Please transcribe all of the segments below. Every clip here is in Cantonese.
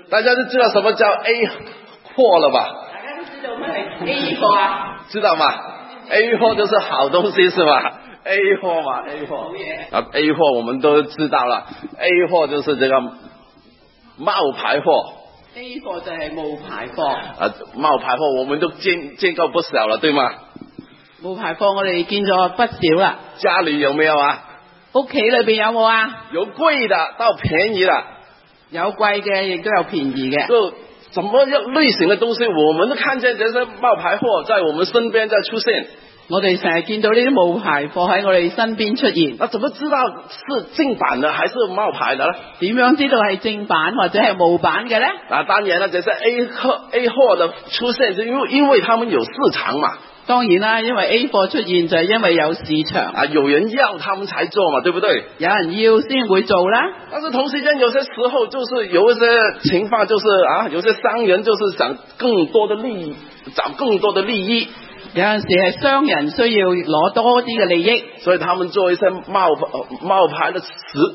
大家都知道什麼叫 A 貨了吧？ 大家都知道乜係 A 貨啊？ 知道嗎 ？A 貨就是好東西是吧 ？A 貨嘛 ，A 貨。啊 ，A 貨我們都知道了 ，A 貨就是這個冒牌貨。 A 貨就係冒牌貨。 啊，冒牌貨我們都見過不少了，對嗎？ 冒牌貨我哋見咗不少啦。 家裏有沒有啊？ 屋企裏邊有冇啊？ 有貴的到便宜的， 有貴嘅亦都有便宜嘅。 就什麼類型的東西，我們都看見這些冒牌貨在我們身邊在出現。 我哋成日見到呢啲冒牌貨喺我哋身邊出現。 那怎麼知道是正版的還是冒牌的呢？ 點樣知道係正版或者係冒版嘅呢？ 啊，當然啦，這些 A 貨的出現，是因為他們有市場嘛。 當然啦，因為 A 貨出現就係因為有市場啊，有人要他們才做嘛，對不對？ 有人要先會做啦。 但是同時間有些時候就是有一些情況就是啊，有些商人就是想更多的利益，找更多的利益。 有陣時係商人需要攞多啲嘅利益， 所以他們做一些冒牌的食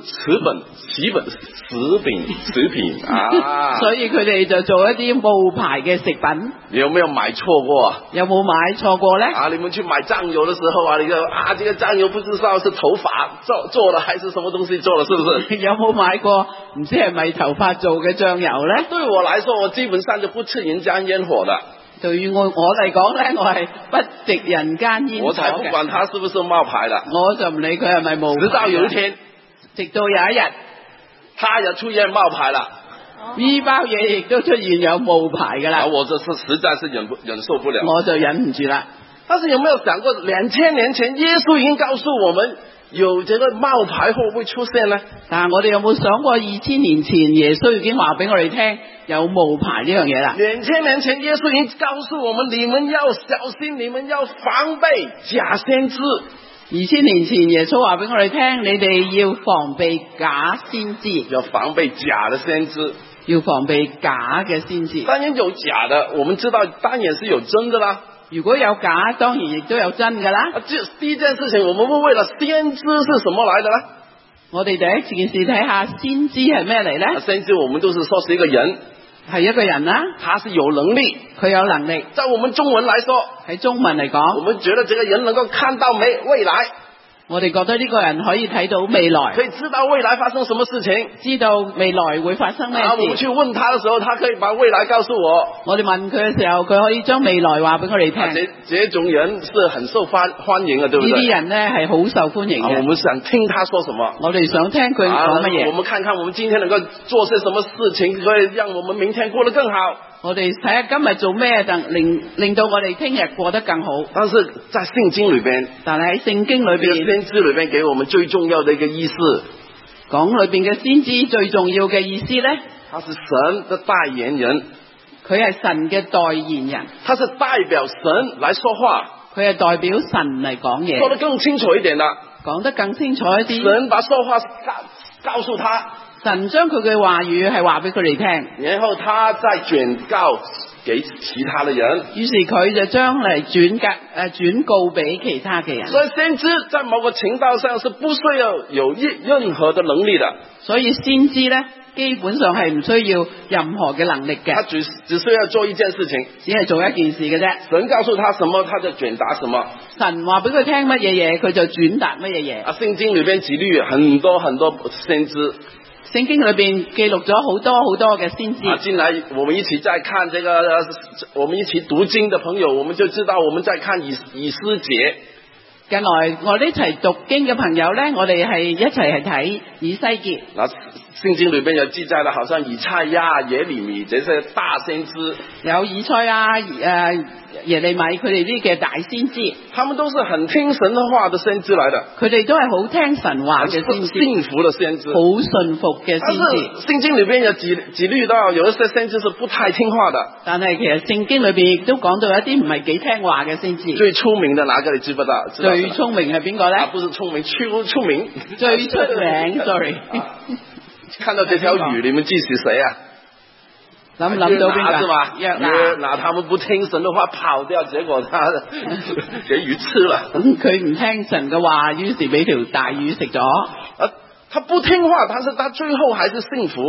品啊。 所以佢哋就做一啲冒牌嘅食品。 你有沒有買錯過？ 有冇買錯過呢？ 啊，你們去買醬油的時候啊，你個啊，這個醬油不知道是頭髮做的還是什麼東西做的，是不是？ 有冇買過唔知係咪頭髮做嘅醬油呢？ 對我來說，我基本上就不吃人間煙火的。 對於我嚟講呢，我係不食人間煙火嘅。 我才不管他是不是冒牌的， 我就唔理佢係咪冒牌。 直到有一天， 直到有一日， 他也出現冒牌了。 呢包嘢亦都出現有冒牌噶啦。 我這是實在是忍受不了。 我就忍唔住啦。 但是有沒有想過，2000年前耶穌已經告訴我們，有這個冒牌貨會出現呢？ 但係我哋有冇想過2000年前耶穌已經話俾我哋聽有冒牌呢樣嘢啦 ？2000年前耶穌已經告訴我們，你們要小心，你們要防備假先知。 2000年前耶穌話俾我哋聽，你哋要防備假先知， 要防備假的先知， 要防備假嘅先知。 當然有假的，我們知道當然是有真的啦。 如果有假，當然亦都有真噶啦。 第一件事情，我們會為了先知是什麼來的呢？ 我哋第一件事睇下先知係咩嚟呢？ 先知我們都是說是一個人， 係一個人啦， 他是有能力， 佢有能力。 在我們中文來說， 喺中文嚟講， 我們覺得這個人能夠看到未來。 我哋覺得呢個人可以睇到未來， 可以知道未來發生什麼事情， 知道未來會發生咩事。 我們去問他的時候，他可以把未來告訴我。 我哋問佢嘅時候，佢可以將未來話俾我哋聽。 這種人是很受歡迎嘅，對不對？ 呢啲人呢係好受歡迎嘅。 我們想聽他說什麼， 我哋想聽佢講乜嘢。 我們看看我們今天能夠做些什麼事情，可以讓我們明天過得更好。 我哋睇下今日做咩，令到我哋聽日過得更好。 但是在聖經裏邊， 但係喺聖經裏邊， 先知裏邊給我們最重要的一個意思， 講裏邊嘅先知最重要嘅意思呢， 他是神的代言人， 佢係神嘅代言人， 他是代表神來說話， 佢係代表神嚟講嘢。 說得更清楚一點啦， 講得更清楚一啲。 神把說話告訴他。 神將佢嘅話語係話俾佢哋聽， 然後他再轉告給其他的人， 於是佢就將嚟轉告俾其他嘅人。 所以先知在某個程度上是不需要有任何的能力的， 所以先知呢，基本上係唔需要任何嘅能力嘅， 他只需要做一件事情， 只係做一件事嘅啫。 神告訴他什麼，他就轉達什麼。 神話俾佢聽乜嘢嘢，佢就轉達乜嘢嘢。 聖經裏邊舉例很多先知。 聖經裏邊記錄咗好多嘅先知。 近來我們一起在看這個，我們一起讀經的朋友，我們就知道我們在看以斯結。 近來我哋一齊讀經嘅朋友呢，我哋係一齊係睇以西結。 聖經裏邊有記載的，好像以賽亞、耶利米這些大先知，有以賽亞、耶利米佢哋啲嘅大先知， 他們都是很聽神話的先知來的， 佢哋都係好聽神話嘅先知， 信服的先知， 好信服嘅先知。 聖經裏邊有舉例到有一些先知是不太聽話的， 但係其實聖經裏邊亦都講到一啲唔係幾聽話嘅先知。 最聰明的哪個你知不知道？ 最聰明係邊個咧？ 不是聰明，出名。 最出名，sorry。 看到這條魚，你們記是誰啊？ 諗到邊個？ 約拿他們不聽神的話跑掉，結果他給魚吃了。 佢唔聽神嘅話，於是俾條大魚食咗。 他不聽話，但是他最後還是信服。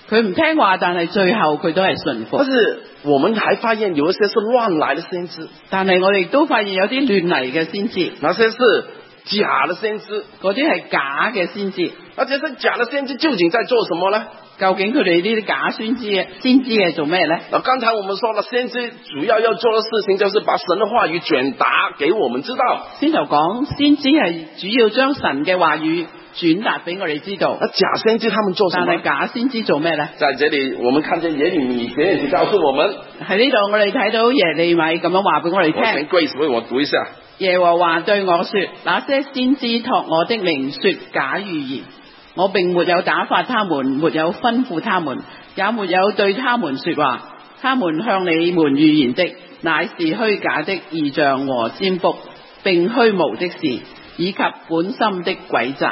佢唔聽話，但係最後佢都係順服。 但是我們還發現有一些是亂來的先知， 但係我哋都發現有啲亂嚟嘅先知， 那些是假的先知， 嗰啲係假嘅先知。 而且是假的先知究竟在做什麼呢？ 究竟佢哋呢啲假先知係做咩呢？ 那剛才我們說了，先知主要做的事情就是把神的話語轉達給我們知道。 先頭講先知係主要將神嘅話語轉達俾我哋知道。 那假先知他們做什麼？ 但係假先知做咩呢？ 在這裡我們看見耶利米告訴我們， 喺呢度我哋睇到耶利米咁樣話俾我哋聽。 我請 Grace 為我讀一下。 耶和華對我說：那些先知託我的名說假預言，我並沒有打發他們，沒有吩咐他們，也沒有對他們說話。他們向你們預言的，乃是虛假的異象和占卜，並虛無的事，以及本心的詭詐。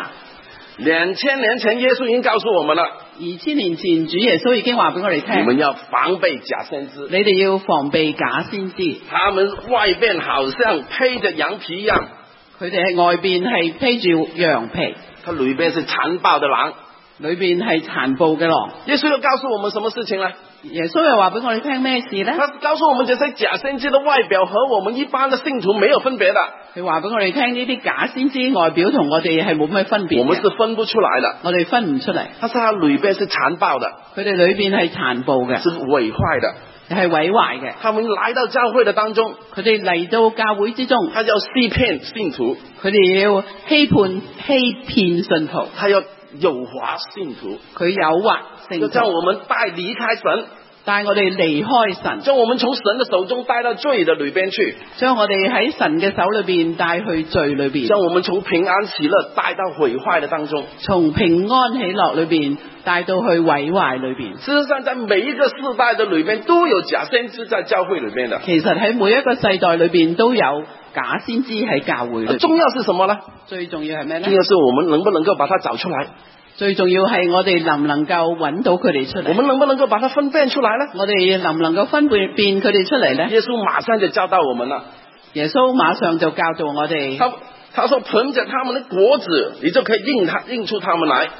2000年前耶穌已經告訴我們了 ，2000年前主耶穌已經話俾我哋聽， 你們要防備假先知， 你哋要防備假先知。 他們外邊好像披着羊皮一樣， 佢哋係外邊係披住羊皮， 他裏邊是殘暴的狼， 裏邊係殘暴嘅狼。 耶穌又告訴我們什麼事情呢？ 耶穌又話俾我哋聽咩事呢？ 他告訴我們這些假先知的外表和我們一般的信徒沒有分別的。 佢話俾我哋聽呢啲假先知外表同我哋係冇咩分別。 我們是分不出來的。 我哋分唔出嚟。 他說他裏邊是殘暴的， 佢哋裏邊係殘暴嘅， 是毀壞的， 係毀壞嘅。 他們來到教會的當中， 佢哋嚟到教會之中， 他要欺騙信徒， 佢哋要欺騙信徒， 他要誘惑信徒， 佢誘惑信徒， 就將我們帶離開神， 帶我哋離開神， 將我們從神的手中帶到罪的裏邊去， 將我哋喺神嘅手裏邊帶去罪裏邊， 將我們從平安喜樂帶到毀壞的當中， 從平安喜樂裏邊帶到去毀壞裏邊。 事實上，在每一個世代的裏邊都有假先知在教會裏邊的。 其實喺每一個世代裏邊都有假先知喺教會裏邊。 重要是什麼呢？ 最重要係咩呢？ 重要是我們能不能夠把它找出來。 最重要係我哋能唔能夠揾到佢哋出嚟？ 我們能不能夠把它分辨出來呢？ 我哋能唔能夠分辨佢哋出嚟呢？ 耶穌馬上就教導我們了。 耶穌馬上就教導我哋。 他說憑着他們的果子，你就可以認出他們來。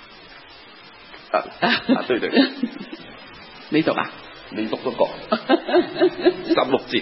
對對， 你讀啊？ 你讀嗰個16節。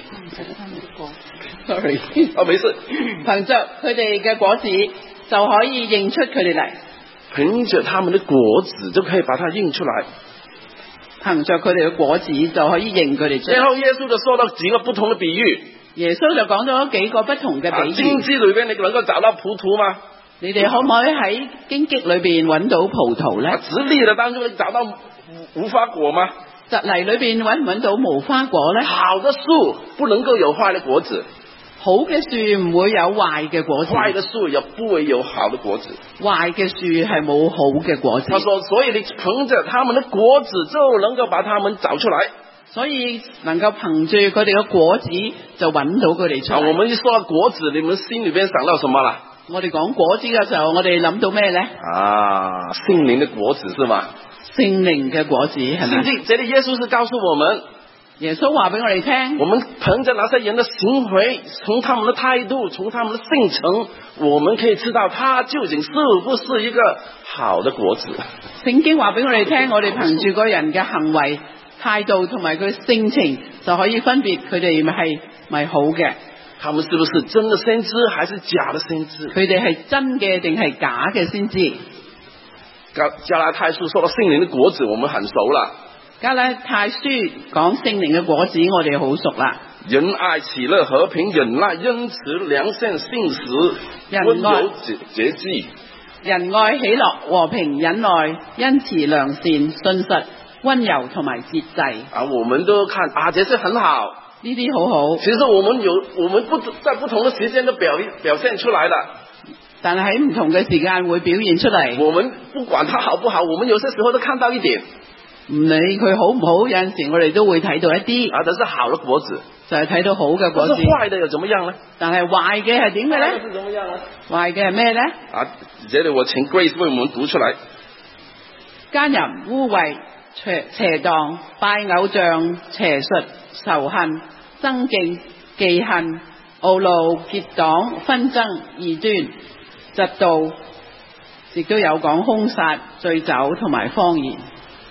Sorry， 沒事。 憑着佢哋嘅果子就可以認出佢哋嚟。 憑着他們的果子就可以把它認出來。 憑着佢哋嘅果子就可以認佢哋出來。 然後耶穌就說到幾個不同的比喻。 耶穌就講咗幾個不同嘅比喻。 荊棘裏邊你能夠找到葡萄嗎？ 你哋可唔可以喺荊棘裏邊揾到葡萄呢？ 直立的當中你找到無花果嗎？ 蒺藜裏邊揾唔揾到無花果呢？ 好的樹不能夠有壞的果子。 好嘅樹唔會有壞嘅果子， 壞嘅樹也不會有好的果子。 壞嘅樹係冇好嘅果子。 他說，所以你憑着他們的果子就能夠把他們找出來。 所以能夠憑住佢哋嘅果子就揾到佢哋出嚟。 我們一說到果子，你們心裏邊想到什麼啦？ 我哋講果子嘅時候，我哋諗到咩呢？ 聖靈的果子是嗎？ 聖靈嘅果子係咪？ 這裏耶穌是告訴我們。 耶穌話俾我哋聽， 我們憑着那些人的行為，從他們的態度，從他們的性情，我們可以知道他究竟是不是一個好的果子。 聖經話俾我哋聽，我哋憑住個人嘅行為、態度同埋佢性情，就可以分別佢哋係咪好嘅。 他們是不是真的先知，還是假的先知？ 佢哋係真嘅定係假嘅先知？ 加拉太書說到聖靈的果子，我們很熟了。 加拉太書講聖靈嘅果子，我哋好熟啦。 仁愛、喜樂、和平、忍耐、恩慈、良善、信實、溫柔、節制。仁愛、 喜樂、和平、忍耐、恩慈、良善、信實、溫柔同埋節制。 我們都看這些很好， 呢啲好好。 其實我們在不同的時間都表現出來了。 但係喺唔同嘅時間會表現出嚟。 我們不管它好不好，我們有些時候都看到一點。 唔理佢好唔好，有陣時我哋都會睇到一啲。 這是好的果子， 就係睇到好嘅果子。 壞的又怎麼樣呢？ 但係壞嘅係點嘅咧？ 是怎麼樣呢？ 壞嘅係咩咧？ 這裏我請 Grace 為我們讀出來。 奸淫、污穢、邪蕩、拜偶像、邪術、仇恨、爭競、忌恨、懊惱、結黨、紛爭、異端、嫉妒，亦都有講兇殺、醉酒同埋謊言。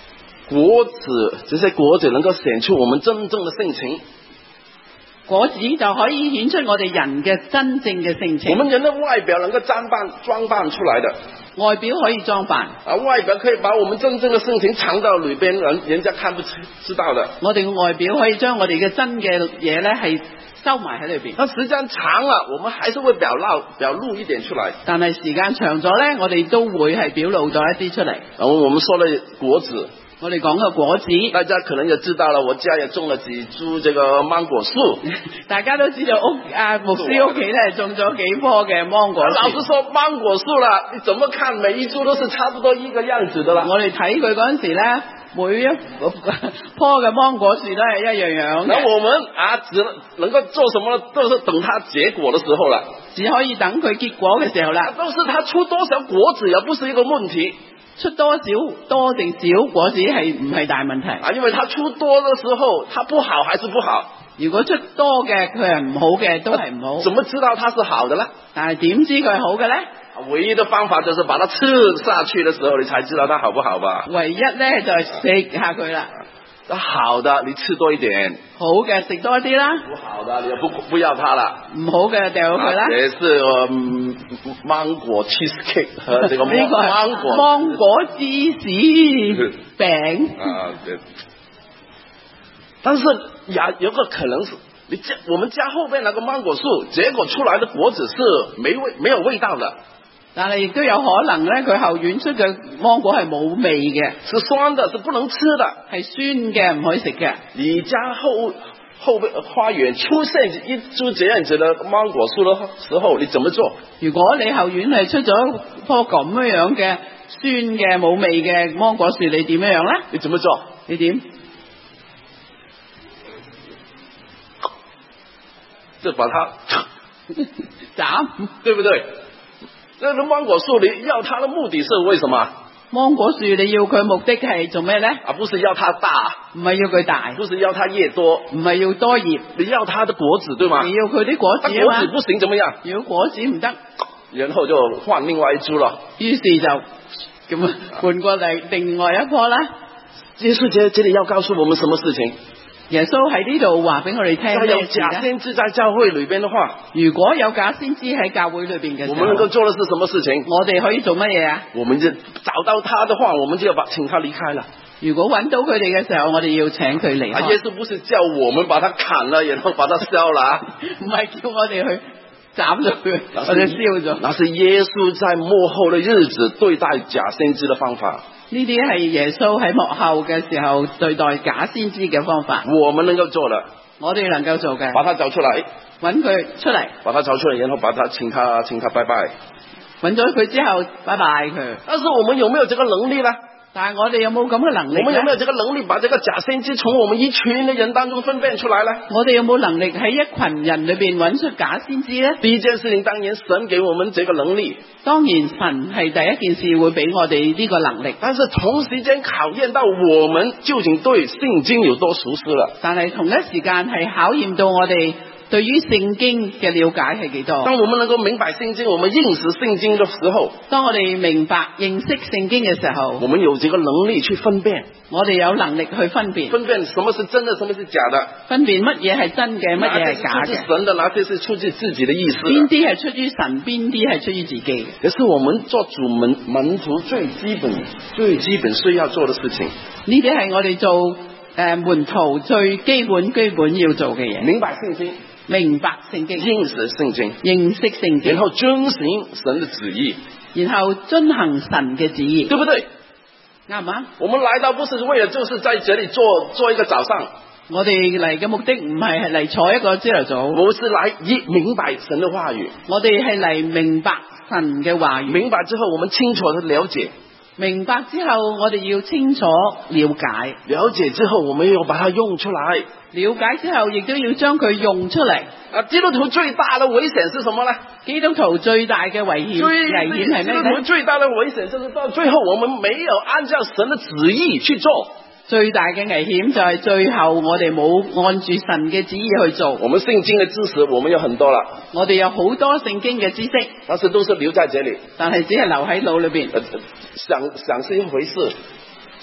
果子，這些果子能夠顯出我們真正的性情。 果子就可以顯出我哋人嘅真正嘅性情。 我們人的外表能夠裝扮出來的， 外表可以裝扮， 外表可以把我們真正的性情藏到裏邊，人家看不知道的。 我哋嘅外表可以將我哋嘅真嘅嘢咧係收埋喺裏邊。 但時間長了，我們還是會表露一點出來。 但係時間長咗咧，我哋都會係表露咗一啲出嚟。 我們說了果子。 我哋講嘅果子， 大家可能就知道了，我家也種了幾株這個芒果樹。 大家都知道牧師屋企咧種咗幾棵嘅芒果樹。 老實說，芒果樹啦，你怎麼看每一株都是差不多一個樣子的啦。 我哋睇佢嗰陣時咧，每一棵嘅芒果樹都係一樣樣嘅。 那我們只能夠做什麼呢？都是等它結果的時候啦， 只可以等佢結果嘅時候啦。 都是它出多少果子也不是一個問題。 出多定少果子係唔係大問題？ 因為它出多的時候，它不好還是不好。 如果出多嘅佢係唔好嘅，都係唔好。 怎麼知道它是好的呢？ 但係點知佢係好嘅呢？ 唯一的方法就是把它吃下去的時候，你才知道它好不好吧。 唯一呢就係食下佢啦。 好的，你吃多一點。 好嘅食多啲啦。 不好的，你就不要它了。 唔好嘅掉佢啦。 這是芒果 cheesecake 和這個芒果芝士餅。 對。但是有個可能是，我們家後邊那個芒果樹，結果出來的果子是沒有味道的。 但係亦都有可能咧，佢後院出嘅芒果係冇味嘅， 是酸的，是不能吃的， 係酸嘅，唔可以食嘅。 你家後邊花園出現一株這樣子的芒果樹的時候，你怎麼做？ 如果你後院係出咗棵咁樣嘅酸嘅冇味嘅芒果樹，你點樣咧？ 你怎麼做？ 你點？ 就把它斬， 對不對？那個芒果樹你要它的目的是為什麼？ 芒果樹你要佢目的係做咩咧？ 不是要它大， 唔係要佢大， 不是要它葉多， 唔係要多葉， 你要它的果子對嗎？ 你要佢啲果子啊嘛。 果子不行怎麼樣？ 如果果子唔得， 然後就換另外一株了。 於是就咁換過嚟另外一棵啦。 耶穌這裡要告訴我們什麼事情？ 耶穌喺呢度話俾我哋聽， 有假先知在教會裏邊的話， 如果有假先知喺教會裏邊嘅時候， 我們能夠做的是什麼事情？ 我哋可以做乜嘢啊？ 我們就找到他的話，我們就要請他離開了。 如果揾到佢哋嘅時候，我哋要請佢離開。 耶穌不是叫我們把他砍了，然後把他燒了， 唔係叫我哋去斬咗佢，或者燒咗。 那是耶穌在末後的日子對待假先知的方法。 呢啲係耶穌喺幕後嘅時候對待假先知嘅方法。 我們能夠做的， 我哋能夠做嘅， 把他找出來， 揾佢出嚟， 把他找出來，然後把他請他拜拜。 揾咗佢之後，拜拜佢。 但是我們有沒有這個能力呢？ 但係我哋有冇咁嘅能力？ 我們有沒有這個能力把這個假先知從我們一群的人當中分辨出來呢？ 我哋有冇能力喺一群人裏邊揾出假先知呢？ 第一件事情，當然神給我們這個能力。 當然神係第一件事會俾我哋呢個能力， 但是同時間考驗到我們究竟對聖經有多熟悉了。 但係同一時間係考驗到我哋對於聖經嘅了解係幾多。 當我們能夠明白聖經，我們認識聖經的時候， 當我哋明白認識聖經嘅時候， 我們有這個能力去分辨。 我哋有能力去分辨什麼是真的，什麼是假的， 分辨乜嘢係真嘅，乜嘢係假嘅， 哪些是出自神的，哪些是出自自己的意思， 邊啲係出於神，邊啲係出於自己嘅。 這是我們做主門徒最基本需要做的事情。 呢啲係我哋做門徒最基本要做嘅嘢。 明白聖經， 明白聖經， 認識聖經， 認識聖經， 然後遵行神的旨意， 然後遵行神嘅旨意， 對不對？ 啱唔啱？ 我們來到不是為了就是在這裏做一個早上， 我哋嚟嘅目的唔係嚟坐一個朝頭早， 我是來明白神的話語， 我哋係嚟明白神嘅話語。 明白之後，我們清楚的了解。 明白之後，我哋要清楚了解。 了解之後，我們要把它用出來。 了解之後，亦都要將佢用出嚟。 基督徒最大的危險是什麼呢？ 基督徒最大嘅危險係咩呢？ 基督徒最大的危險就是到最後，我們沒有按照神的旨意去做。 最大嘅危險就係最後我哋冇按住神嘅旨意去做。 我們聖經的知識我們有很多了， 我哋有好多聖經嘅知識， 但是都是留在這裏， 但係只係留喺腦裏邊。 想是一回事，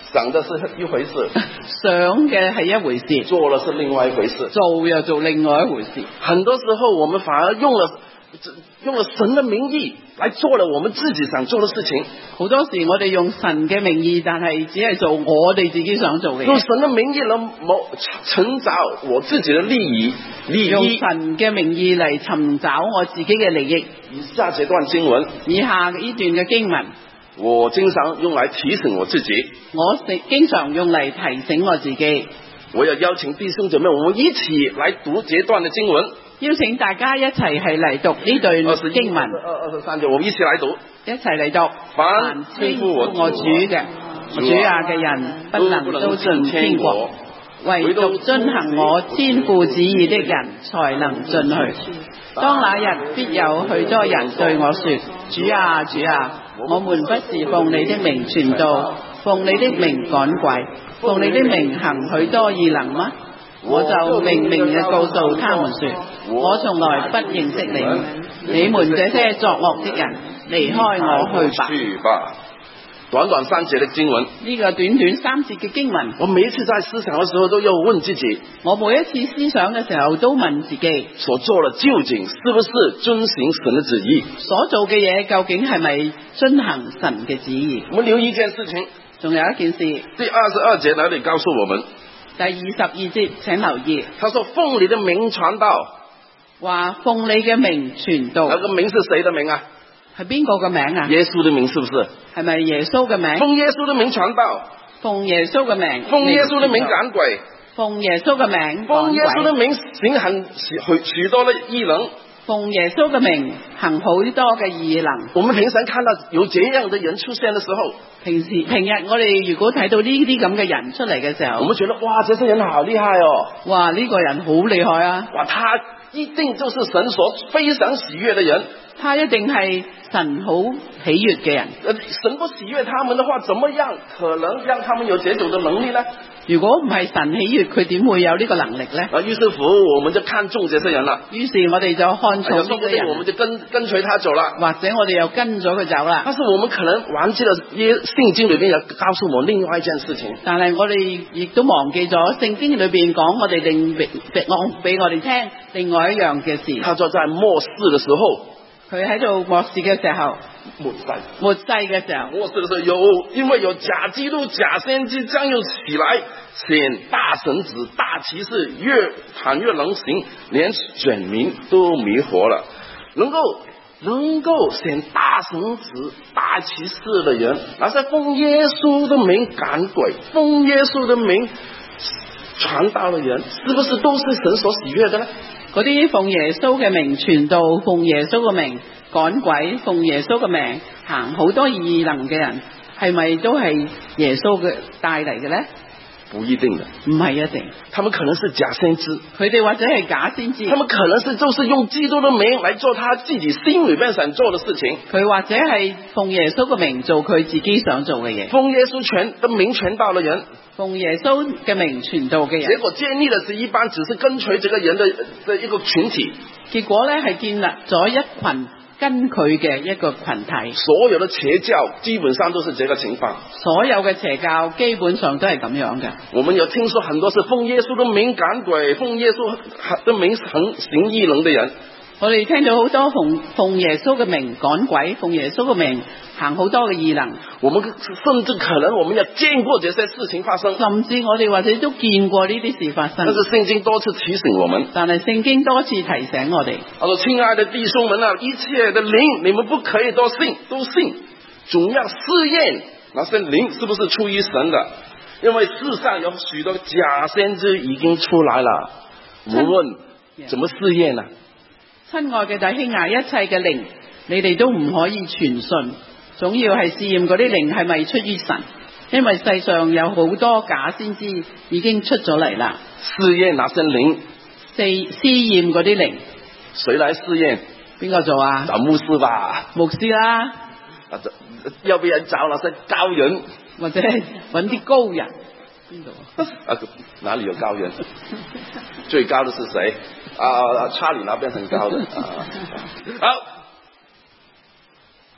想的是一回事， 想嘅係一回事， 做了是另外一回事， 做又做另外一回事。 很多時候我們反而用了神的名義來做了我們自己想做的事情。 好多時我哋用神嘅名義，但係只係做我哋自己想做嘅嘢。 用神的名義嚟尋找我自己的利益。 用神嘅名義嚟尋找我自己嘅利益。 以下這段經文， 以下呢段嘅經文， 我經常用來提醒我自己。 我經常用嚟提醒我自己。 我要邀請弟兄姐妹，我們一起來讀這段的經文。 邀請大家一齊係嚟讀呢段經文。 23節，我們一起來讀。 一齊嚟讀。 凡稱呼我主嘅， 主啊嘅人，不能都進天國，唯獨遵行我天父旨意的人，才能進去。當那日必有許多人對我說：主啊，主啊，我們不是奉你的名傳道，奉你的名趕鬼，奉你的名行許多異能嗎？我就明明嘅告訴他們說：我從來不認識你們，你們這些作惡的人，離開我去吧。 短短3節的經文， 呢個短短3節嘅經文， 我每一次在思想嘅時候都要問自己， 我每一次思想嘅時候都問自己， 所做的究竟是不是遵行神的旨意？ 所做嘅嘢究竟係咪遵行神嘅旨意？ 我們留意一件事情， 仲有一件事， 第22節那裡告訴我們， 第22節請留意， 他說奉你的名傳道， 話奉你嘅名傳道， 那個名是誰的名啊？ 係邊個嘅名啊？ 耶穌的名是不是？ 係咪耶穌嘅名？ 奉耶穌的名傳道， 奉耶穌嘅名， 奉耶穌的名趕鬼， 奉耶穌嘅名， 奉耶穌的名行許多的異能， 奉耶穌嘅名行好多嘅異能。 我們平常看到有這樣的人出現的時候， 平日我哋如果睇到呢啲咁嘅人出嚟嘅時候， 我們覺得哇，這些人好厲害哦！ 哇，呢個人好厲害啊！ 哇，他一定就是神所非常喜悅的人， 他一定係神好喜悅嘅人。 神不喜悅他們的話，怎麼樣可能讓他們有這種的能力呢？ 如果唔係神喜悅，佢點會有呢個能力呢？ 於是乎我們就看中這些人了。 於是我哋就看重呢個人， 我們就跟隨他走了， 或者我哋又跟咗佢走啦。 但是我們可能忘記了聖經裏面有告訴我們另外一件事情。 但係我哋亦都忘記咗聖經裏邊講我哋講俾我哋聽另外一樣嘅事。 他說在末世的時候， 佢喺度末世嘅時候，末世嘅時候， 末世的時候因為有假基督、假先知將要起來，顯大神子、大奇事，越能行，連選民都迷惑了。能夠顯大神子、大奇事的人，那是奉耶穌的名趕鬼，奉耶穌的名傳道的人，是不是都是神所喜悅的呢？ 嗰啲奉耶穌嘅名傳道，奉耶穌嘅名趕鬼，奉耶穌嘅名行好多異能嘅人，係咪都係耶穌嘅帶嚟嘅呢？ 不一定的， 唔係一定。 他們可能是假先知， 佢哋或者係假先知， 他們可能是就是用基督的名來做他自己心裏面想做的事情。 佢或者係奉耶穌嘅名做佢自己想做嘅嘢。 奉耶穌的名傳道的人， 奉耶穌嘅名傳道嘅人， 結果建立的是一班只是跟隨這個人的一個群體。 結果呢係建立咗一群跟佢嘅一個群體。 所有的邪教基本上都是這個情況。 所有嘅邪教基本上都係咁樣嘅。 我們有聽說很多是奉耶穌的名趕鬼，奉耶穌的名行異能的人。 我哋聽到好多奉耶穌嘅名趕鬼，奉耶穌嘅名行好多嘅異能。 我們甚至可能我們也見過這些事情發生， 甚至我哋或者都見過呢啲事發生。 但是聖經多次提醒我們， 但係聖經多次提醒我哋。 他說：親愛的弟兄們啊，一切的靈你們不可以都信，總要試驗那些靈是不是出於神的，因為世上有許多假先知已經出來了。我問怎麼試驗呢？ 親愛嘅弟兄啊，一切嘅靈你哋都唔可以全信，總要係試驗嗰啲靈係咪出於神，因為世上有好多假先知已經出咗嚟啦。 試驗那些靈， 試驗嗰啲靈， 誰來試驗？邊個做啊？找牧師吧。 牧師啦。 要不然找那些高人， 或者揾啲高人。邊度啊？哪裏有高人？最高的是誰？查理那邊很高的。好，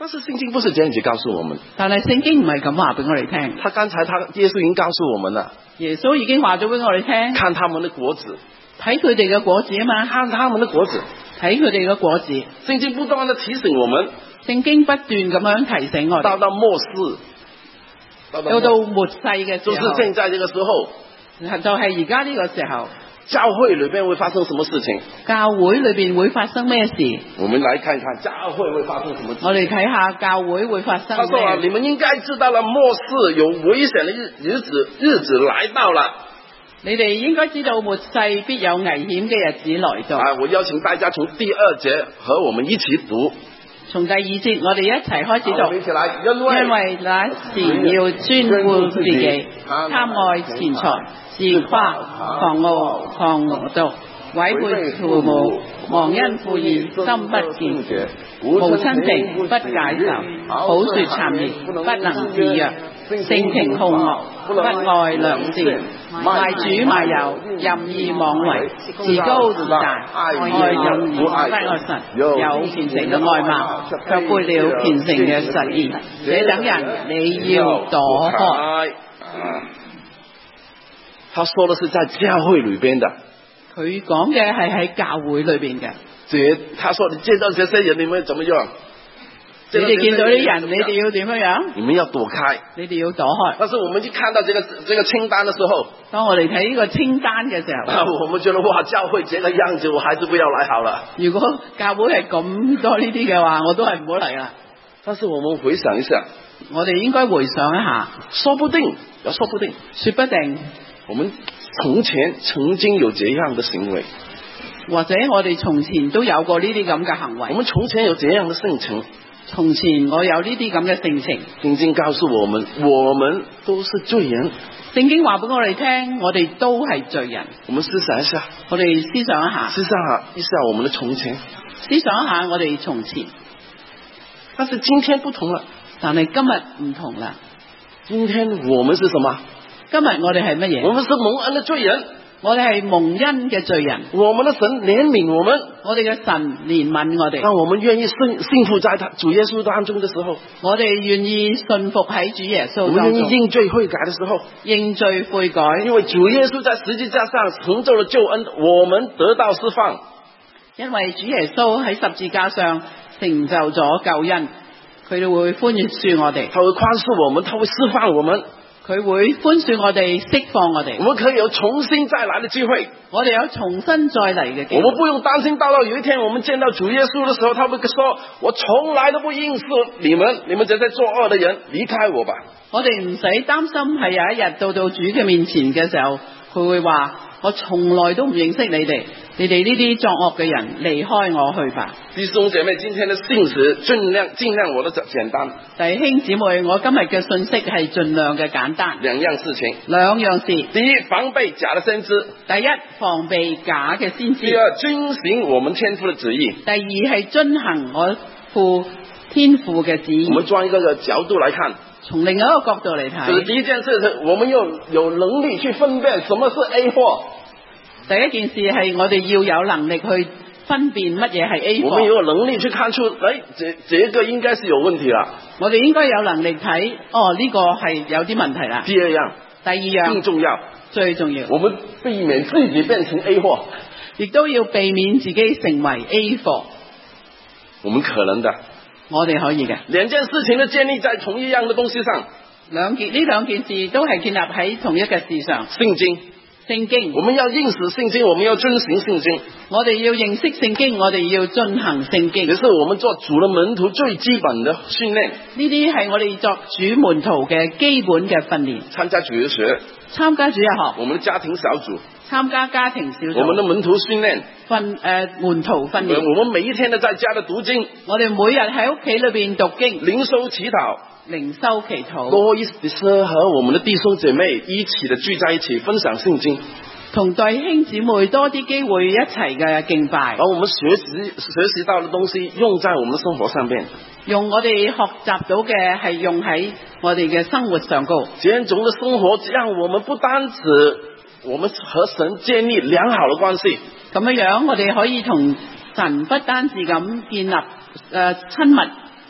但是聖經不是這樣子告訴我們， 但係聖經唔係咁話俾我哋聽。 耶穌已經告訴我們了， 耶穌已經話咗俾我哋聽， 看他們的果子， 睇佢哋嘅果子啊嘛， 看他們的果子， 睇佢哋嘅果子。 聖經不斷地提醒我們， 聖經不斷咁樣提醒我哋， 到末世， 到末世嘅時候， 就是現在這個時候， 就係而家呢個時候， 教會裏邊會發生什麼事情？ 教會裏邊會發生咩事？ 我們來看一看教會會發生什麼事。 我哋睇下教會會發生咩。 他說啊，你們應該知道了，末世有危險的日子來到了。 你哋應該知道末世必有危險嘅日子來到。 我邀請大家從第2節和我們一起讀。 從第2節我哋一齊開始讀。 我們一起來， 因為那時要專顧自己，貪愛錢財，自誇、狂傲、狂毒，違背父母，忘恩負義，心不潔淨，無親情，不解仇，好說讒言，不能自約，性情兇惡，不愛良善，賣主賣友，任意妄為，自高自大，愛人不愛神，有虔誠嘅外貌，卻背了虔誠嘅實意，這等人你要躲開。 他說的是在教會裏邊的， 佢講嘅係喺教會裏邊嘅。 他說你見到這些人，你們怎麼樣？ 你哋見到啲人，你哋要點樣？ 你們要躲開， 你哋要躲開。 但是我們去看到這個清單的時候， 當我哋睇呢個清單嘅時候， 我們覺得哇，教會這個樣子，我還是不要來好了。 如果教會係咁多呢啲嘅話，我都係唔好嚟啦。 但是我們回想一下， 我哋應該回想一下， 說不定， 說不定， 我們從前曾經有這樣的行為， 或者我哋從前都有過呢啲咁嘅行為。 我們從前有這樣的性情， 從前我有呢啲咁嘅性情。 聖經告訴我們，我們都是罪人。 聖經話俾我哋聽，我哋都係罪人。 我們思想一下， 我哋思想一下， 我們的從前， 思想一下我哋從前。 但是今天不同了， 但係今日唔同啦。 今天我們是什麼？ 今日我哋係乜嘢？ 我們是蒙恩的罪人。 我哋係蒙恩嘅罪人。 我們的神憐憫我們， 我哋嘅神憐憫我哋。 當我們願意信服在主耶穌當中的時候， 我哋願意信服喺主耶穌當中。 我們願意認罪悔改的時候， 認罪悔改。 因為主耶穌在十字架上成就了救恩，我們得到釋放。 因為主耶穌喺十字架上成就咗救恩，佢哋會寬恕我哋， 他會寬恕我們，他會釋放我們。 佢會寬恕我哋，釋放我哋。 我們可以有重新再來的機會。 我哋有重新再嚟嘅機會。 我們不用擔心，到有一天我們見到主耶穌的時候，他會說：我從來都不認識你們這些作惡的人，離開我吧。我哋唔使擔心，係有一日到主嘅面前嘅時候，佢會話：我從來都唔認識你哋呢啲作惡嘅人，離開我去吧。弟兄姐妹，今天的信息盡量我都簡單。 弟兄姊妹，我今日嘅信息係盡量嘅簡單。 兩樣事情。 第一，防備假的先知。 第一，防備假嘅先知。 第二，遵行我們天父的旨意。 第二係遵行我父天父嘅旨意。 我們轉一個角度來看。 從另一個角度嚟睇， 就是第一件事，我們要有能力去分辨什麼是 A 貨。 第一件事係我哋要有能力去分辨乜嘢係 A 貨。 我們有能力去看出，這個應該是有問題啦。 我哋應該有能力睇，呢個係有啲問題啦。 第二樣更重要， 最重要， 我們避免自己變成 A 貨， 亦都要避免自己成為 A 貨。 我們可能的。 我哋可以嘅。 兩件事情都建立在同一樣的東西上。 呢兩件事都係建立喺同一個事上。聖經， 我們要認識聖經，我們要遵行聖經。 我哋要認識聖經，我哋要遵行聖經。 這是我們做主的門徒最基本的訓練。 呢啲係我哋作主門徒嘅基本嘅訓練。 參加主日學，我們的家庭小組， 參加家庭小組， 我們的門徒訓練， 門徒訓練。 我們每一天都在家的讀經， 我哋每日喺屋企裏邊讀經， 靈修祈禱，多一些和我們的弟兄姐妹一起的聚在一起分享聖經， 同弟兄姊妹多啲機會一齊嘅敬拜， 把我們學習到的東西用在我們的生活上面， 用我哋學習到嘅係用喺我哋嘅生活上高。 這種的生活讓我們不單止我們和神建立良好的關係， 咁樣我哋可以同神不單止咁建立親密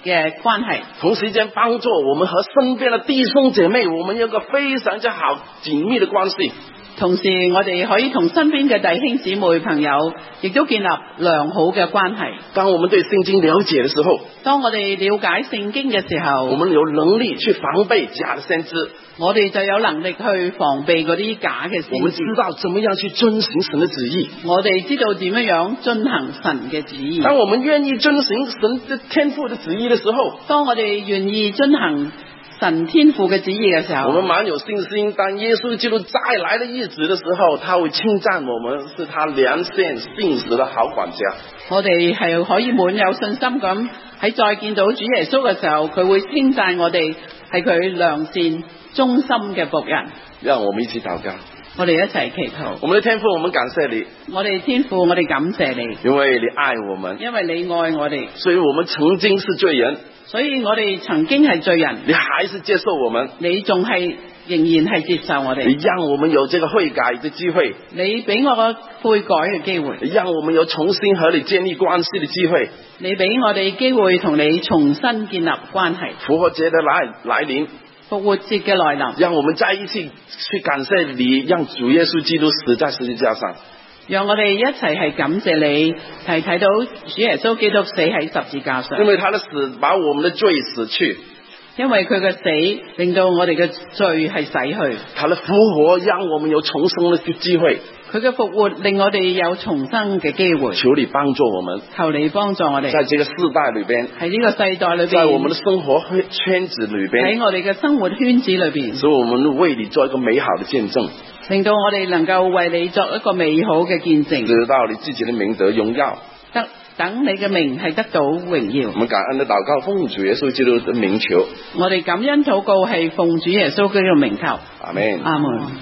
嘅關係， 同時間幫助我們和身邊的弟兄姐妹，我們有一個非常之好緊密的關係。 同時我哋可以同身邊嘅弟兄姊妹朋友亦都建立良好嘅關係。 當我們對聖經了解的時候， 當我哋了解聖經嘅時候， 我們有能力去防備假的先知， 我哋就有能力去防備嗰啲假嘅先知。 我們知道怎麼樣去遵行神的旨意， 我哋知道點樣遵行神嘅旨意。 當我們願意遵行神的天父的旨意的時候， 當我哋願意遵行神天父嘅旨意嘅時候， 我們滿有信心，當耶穌基督再來的日子的時候，他會稱讚我們是他良善信實的好管家。 我哋係可以滿有信心咁喺再見到主耶穌嘅時候，佢會稱讚我哋係佢良善忠心嘅僕人。 讓我們一起禱告， 我哋一齊祈禱。 我們的天父，我們感謝你， 我哋天父，我哋感謝你， 因為你愛我們， 因為你愛我哋， 所以我們曾經是罪人， 所以我哋曾經係罪人， 你還是接受我們， 你仲係仍然係接受我哋， 你讓我們有這個悔改的機會， 你俾我個悔改嘅機會， 你讓我們有重新和你建立關係的機會， 你俾我哋機會同你重新建立關係。 復活節的來臨， 復活節嘅來臨， 讓我們再一起去感謝你，讓主耶穌基督死在十字架上。 讓我哋一齊係感謝你，係睇到主耶穌基督死喺十字架上， 因為他的死把我們的罪死去， 因為佢嘅死令到我哋嘅罪係洗去， 他的復活讓我們有重生的機會， 佢嘅復活令我哋有重生嘅機會。 求你幫助我們， 求你幫助我哋， 在這個世代裏邊， 喺呢個世代裏邊， 在我們的生活圈子裏邊， 喺我哋嘅生活圈子裏邊， 使我們為你做一個美好的見證， 令到我哋能夠為你作一個美好嘅見證， 直到你自己的名得榮耀， 等你嘅名係得到榮耀。 我們感恩的禱告，奉主耶穌基督的名求， 我哋感恩禱告係奉主耶穌基督嘅名求。 阿們。 阿門。